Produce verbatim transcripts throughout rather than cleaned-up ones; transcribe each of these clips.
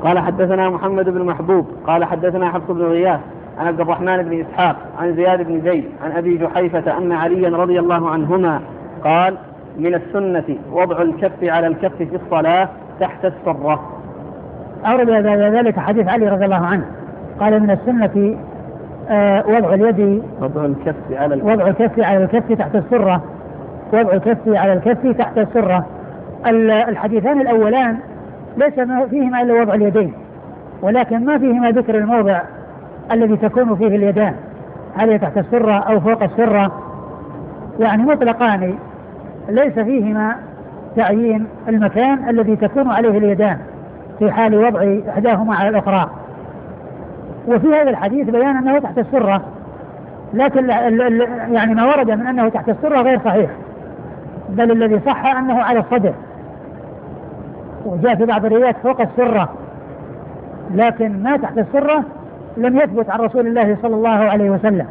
قال حدثنا محمد بن محبوب قال حدثنا حفص بن غياث عن عبد الرحمن بن إسحاق عن زياد بن زيد عن أبي جحيفة أن عليا رضي الله عنهما قال من السنة وضع الكف على الكف في الصلاة تحت السرة. أورد ذلك حديث علي رضي الله عنه قال من السنة آه وضع اليد وضع الكف على الكف وضع الكف على الكف تحت السرة وضع الكف على الكف تحت السرة. الحديثان الأولان ليس فيهما إلا وضع اليدين، ولكن ما فيهما ذكر الموضع الذي تكون فيه اليدان، هل هي تحت السرة أو فوق السرة، يعني مطلقان ليس فيهما تعيين المكان الذي تكون عليه اليدان في حال وضع إحداهما على الأخرى. وفي هذا الحديث بيان أنه تحت السرة، لكن يعني ما ورد من أنه تحت السرة غير صحيح، بل الذي صح أنه على الصدر، وجاء في بعض الروايات فوق السرة، لكن ما تحت السرة لم يثبت عن رسول الله صلى الله عليه وسلم.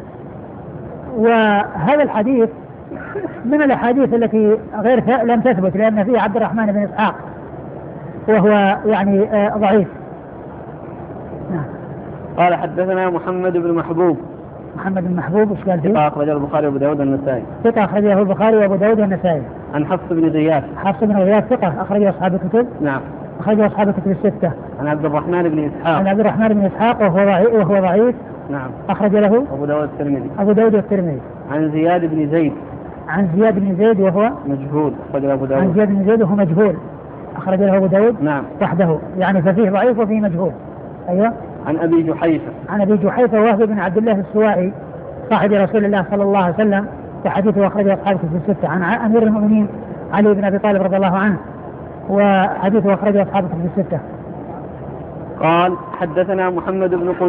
وهذا الحديث من الأحاديث التي غير لم تثبت، لأن فيه عبد الرحمن بن إسحاق وهو يعني آه ضعيف. نعم. قال حدثنا محمد بن محبوب. محمد بن محبوب ايش قال فيه؟ ثقة أخرجه البخاري وأبو داود والنسائي. ثقة أخرجه البخاري وأبو داود والنسائي. عن حفص بن غياث. حفص بن غياث ثقة أخرجه أصحاب الكتب. نعم. أخرجه أصحاب الكتب الستة. عن عبد الرحمن بن إسحاق. عن عبد الرحمن بن إسحاق وهو ضعيف وهو ضعيف. نعم. أخرج له أبو داود الترمذي. أبو داود الترمذي. عن زياد بن زيد. عن زياد بن زيد وهو مجهول أخرجه أبو داود. عن زياد بن زيد وهو مجهول أخرج له أبو داود. نعم. وحده، يعني ففيه ضعيف وفيه مجهول. أيوة. عن أبي جحيفة. عن أبي جحيفة وهو بن عبد الله السوائي صاحب رسول الله صلى الله عليه وسلم، وحديثه أخرجه أصحاب الكتب الستة. عن أمير المؤمنين علي بن أبي طالب رضي الله عنه، وحديثه أخرجه أصحاب الكتب الستة. قال حدثنا محمد بن